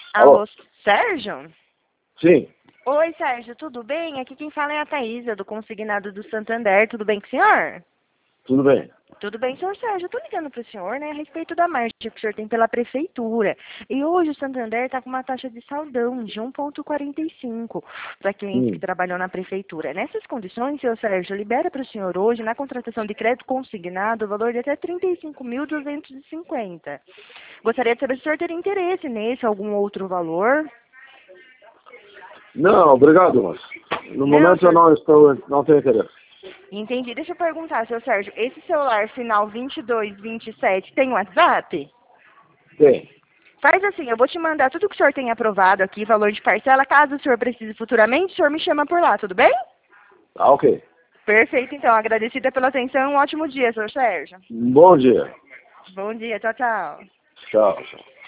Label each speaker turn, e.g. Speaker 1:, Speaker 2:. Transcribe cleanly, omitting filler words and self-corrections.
Speaker 1: Alô,
Speaker 2: Alô?
Speaker 1: Sérgio?
Speaker 2: Sim,
Speaker 1: Oi, Sérgio, tudo bem? Aqui quem fala é a Thaísa, do Consignado do Santander. Tudo bem com o senhor?
Speaker 2: tudo bem.
Speaker 1: Tudo bem, senhor Sérgio. Eu tô ligando para o senhor, né, a respeito da marcha que o senhor tem pela prefeitura. E hoje o Santander está com uma taxa de saldão de 1,45 para clientes que
Speaker 2: Hum.
Speaker 1: trabalham na prefeitura. Nessas condições, senhor Sérgio, libera para o senhor hoje, na contratação de crédito consignado, o valor de até 35.250. Gostaria de saber se o senhor teria interesse nesse, algum outro valor.
Speaker 2: Não, obrigado, mas no
Speaker 1: Não,
Speaker 2: momento eu
Speaker 1: senhor.
Speaker 2: não tenho interesse.
Speaker 1: Entendi. Deixa eu perguntar, seu Sérgio, esse celular final 2227 tem WhatsApp?
Speaker 2: Tem.
Speaker 1: Faz assim, eu vou te mandar tudo que o senhor tem aprovado aqui, valor de parcela. Caso o senhor precise futuramente, o senhor me chama por lá, tudo bem?
Speaker 2: Ah, ok.
Speaker 1: Perfeito, então. Agradecida pela atenção. Um ótimo dia, senhor Sérgio.
Speaker 2: Bom dia.
Speaker 1: Bom dia, tchau, tchau.
Speaker 2: Tchau, tchau.